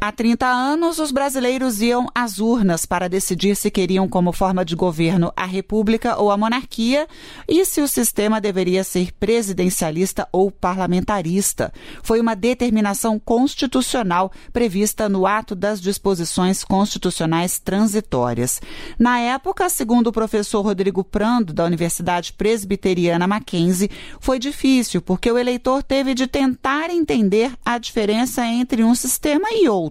Há 30 anos, os brasileiros iam às urnas para decidir se queriam como forma de governo a república ou a monarquia e se o sistema deveria ser presidencialista ou parlamentarista. Foi uma determinação constitucional prevista no ato das disposições constitucionais transitórias. Na época, segundo o professor Rodrigo Prando, da Universidade Presbiteriana Mackenzie, foi difícil porque o eleitor teve de tentar entender a diferença entre um sistema e outro.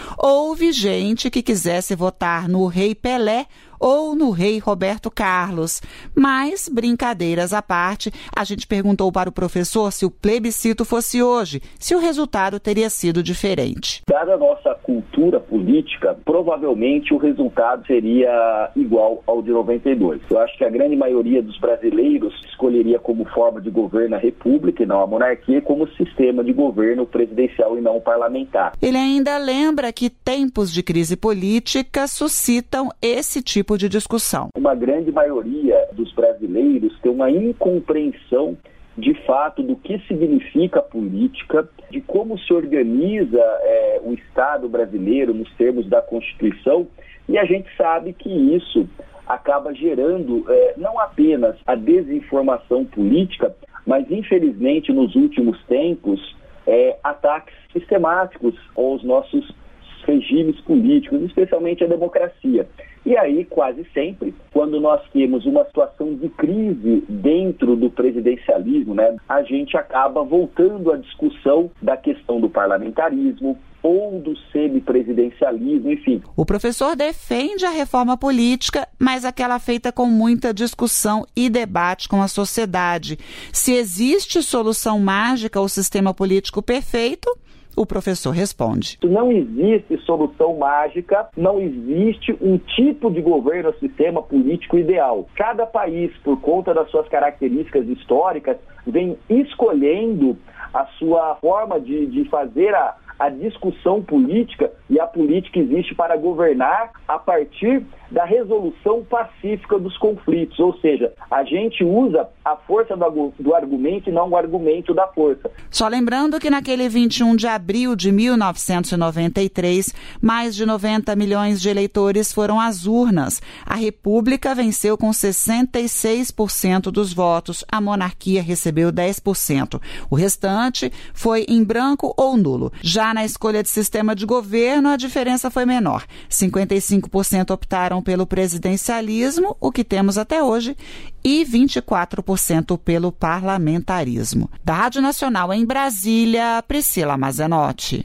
Houve gente que quisesse votar no Rei Pelé ou no Rei Roberto Carlos. Mas, brincadeiras à parte, a gente perguntou para o professor se o plebiscito fosse hoje, se o resultado teria sido diferente. Dada a nossa cultura política, provavelmente o resultado seria igual ao de 92. Eu acho que a grande maioria dos brasileiros escolheria como forma de governo a república e não a monarquia, como sistema de governo presidencial e não parlamentar. Ele ainda lembra que tempos de crise política suscitam esse tipo de discussão. Uma grande maioria dos brasileiros tem uma incompreensão de fato do que significa a política, de como se organiza o Estado brasileiro nos termos da Constituição, e a gente sabe que isso acaba gerando não apenas a desinformação política, mas infelizmente nos últimos tempos ataques sistemáticos aos nossos regimes políticos, especialmente a democracia. E aí, quase sempre, quando nós temos uma situação de crise dentro do presidencialismo, a gente acaba voltando à discussão da questão do parlamentarismo ou do semipresidencialismo, enfim. O professor defende a reforma política, mas aquela feita com muita discussão e debate com a sociedade. Se existe solução mágica ao sistema político perfeito, o professor responde. Não existe solução mágica, não existe um tipo de governo, sistema político ideal. Cada país, por conta das suas características históricas, vem escolhendo a sua forma de fazer a discussão política, e a política existe para governar a partir da resolução pacífica dos conflitos, ou seja, a gente usa a força do argumento e não o argumento da força. Só lembrando que naquele 21 de abril de 1993, mais de 90 milhões de eleitores foram às urnas. A República venceu com 66% dos votos, a monarquia recebeu 10%. O restante foi em branco ou nulo. Já na escolha de sistema de governo, a diferença foi menor. 55% optaram pelo presidencialismo, o que temos até hoje, e 24% pelo parlamentarismo. Da Rádio Nacional em Brasília, Priscila Mazenotti.